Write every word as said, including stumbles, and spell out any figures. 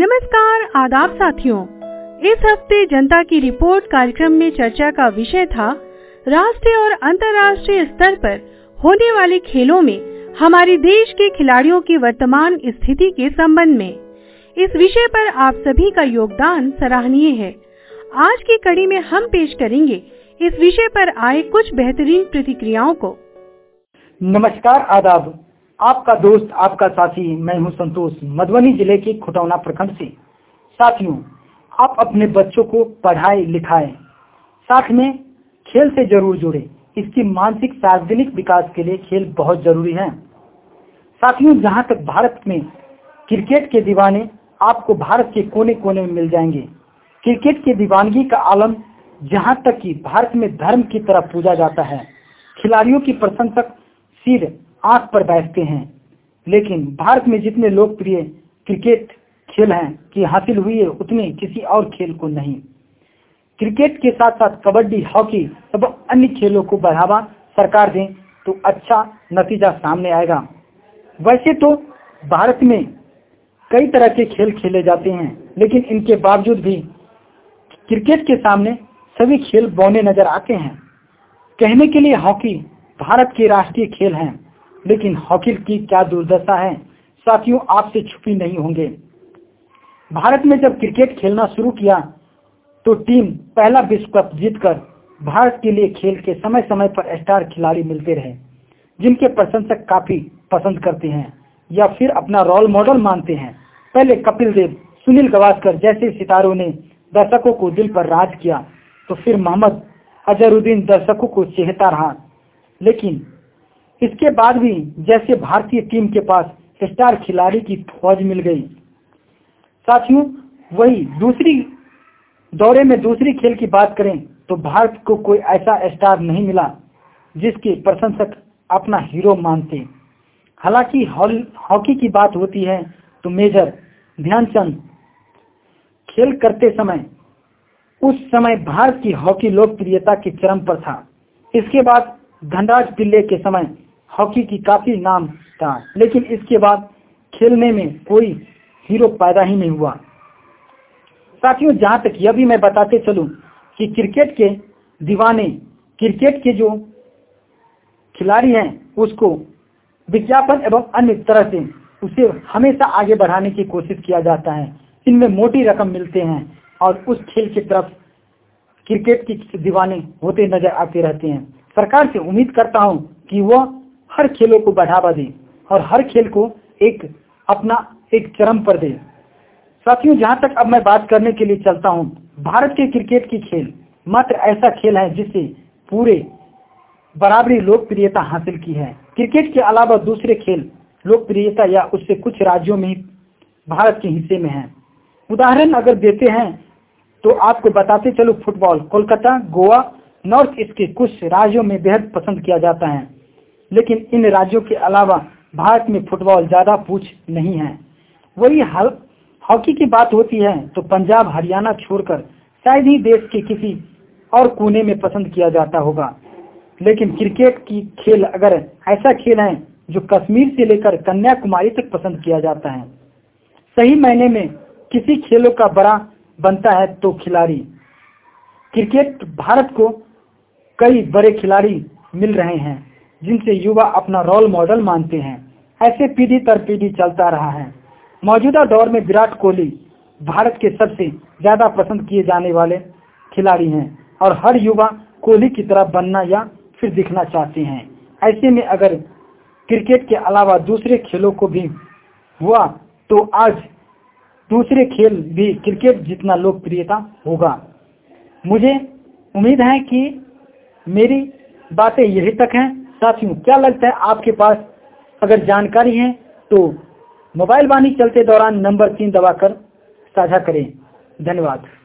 नमस्कार, आदाब साथियों। इस हफ्ते जनता की रिपोर्ट कार्यक्रम में चर्चा का विषय था राष्ट्रीय और अंतर्राष्ट्रीय स्तर पर होने वाले खेलों में हमारे देश के खिलाड़ियों की वर्तमान स्थिति के संबंध में। इस विषय पर आप सभी का योगदान सराहनीय है। आज की कड़ी में हम पेश करेंगे इस विषय पर आए कुछ बेहतरीन प्रतिक्रियाओं को। नमस्कार, आदाब। आपका दोस्त, आपका साथी मैं हूं संतोष, मधुबनी जिले के खुटौना प्रखंड से। साथियों, आप अपने बच्चों को पढ़ाए लिखाएं, साथ में खेल से जरूर जुड़े। इसकी मानसिक सार्वजनिक विकास के लिए खेल बहुत जरूरी है। साथियों, जहां तक भारत में क्रिकेट के दीवाने आपको भारत के कोने कोने में मिल जाएंगे। क्रिकेट की दीवानगी का आलम जहां तक कि भारत में धर्म की तरह पूजा जाता है। खिलाड़ियों की प्रशंसक सिर आंख पर बैठते हैं, लेकिन भारत में जितने लोकप्रिय क्रिकेट खेल हैं कि हासिल हुई है, उतने किसी और खेल को नहीं। क्रिकेट के साथ साथ कबड्डी, हॉकी एवं अन्य खेलों को बढ़ावा सरकार दें तो अच्छा नतीजा सामने आएगा। वैसे तो भारत में कई तरह के खेल खेले जाते हैं, लेकिन इनके बावजूद भी क्रिकेट के सामने सभी खेल बौने नजर आते हैं। कहने के लिए हॉकी भारत के राष्ट्रीय खेल हैं, लेकिन हॉकी की क्या दुर्दशा है साथियों, आपसे छुपी नहीं होंगे। भारत में जब क्रिकेट खेलना शुरू किया तो टीम पहला विश्व कप जीतकर भारत के लिए खेल के समय समय पर स्टार खिलाड़ी मिलते रहे, जिनके प्रशंसक काफी पसंद करते हैं या फिर अपना रोल मॉडल मानते हैं। पहले कपिल देव, सुनील गावस्कर जैसे सितारों ने दर्शकों को दिल पर राज किया, तो फिर मोहम्मद अजहरुद्दीन दर्शकों को चेहता रहा। लेकिन इसके बाद भी जैसे भारतीय टीम के पास स्टार खिलाड़ी की फौज मिल गई। साथियों, वही दूसरी दौरे में दूसरी खेल की बात करें तो भारत को कोई ऐसा स्टार नहीं मिला जिसके प्रशंसक अपना हीरो मानते। हालांकि हॉकी की बात होती है तो मेजर ध्यानचंद खेल करते समय उस समय भारत की हॉकी लोकप्रियता के चरम पर था। इसके बाद धनराज पिल्ले के समय हॉकी की काफी नाम था, लेकिन इसके बाद खेलने में कोई हीरो पैदा ही नहीं हुआ। साथियों, जहां तक यह भी मैं बताते चलूं कि क्रिकेट के दीवाने, क्रिकेट के जो खिलाड़ी हैं, उसको विज्ञापन एवं अन्य तरह से उसे हमेशा आगे बढ़ाने की कोशिश किया जाता है। इनमें मोटी रकम मिलते हैं और उस खेल की तरफ क्रिकेट के दीवाने होते नजर आते रहते हैं। सरकार से उम्मीद करता हूं कि वह हर खेलों को बढ़ावा दे और हर खेल को एक अपना एक चरम पर दे। साथियों, जहां तक अब मैं बात करने के लिए चलता हूं, भारत के क्रिकेट की खेल मात्र ऐसा खेल है जिससे पूरे बराबरी लोकप्रियता हासिल की है। क्रिकेट के अलावा दूसरे खेल लोकप्रियता या उससे कुछ राज्यों में ही भारत के हिस्से में है। उदाहरण अगर देते हैं तो आपको बताते चलो, football Kolkata, Goa, North East के कुछ राज्यों में बेहद पसंद किया जाता है, लेकिन इन राज्यों के अलावा भारत में फुटबॉल ज्यादा पूछ नहीं है। वही हॉकी की बात होती है तो पंजाब, हरियाणा छोड़कर शायद ही देश के किसी और कोने में पसंद किया जाता होगा। लेकिन क्रिकेट की खेल अगर ऐसा खेल है जो कश्मीर से लेकर कन्याकुमारी तक पसंद किया जाता है। सही मायने में किसी खेलों का बड़ा बनता है तो खिलाड़ी। क्रिकेट भारत को कई बड़े खिलाड़ी मिल रहे हैं जिनसे युवा अपना रोल मॉडल मानते हैं। ऐसे पीढ़ी दर पीढ़ी चलता रहा है। मौजूदा दौर में विराट कोहली भारत के सबसे ज्यादा पसंद किए जाने वाले खिलाड़ी हैं और हर युवा कोहली की तरह बनना या फिर दिखना चाहते हैं। ऐसे में अगर क्रिकेट के अलावा दूसरे खेलों को भी हुआ तो आज दूसरे खेल भी क्रिकेट जितना लोकप्रियता होगा। मुझे उम्मीद है कि मेरी बातें यही तक हैं। साथियों, क्या लगता है आपके पास अगर जानकारी है तो मोबाइल वाणी चलते दौरान नंबर तीन दबाकर साझा करें। धन्यवाद।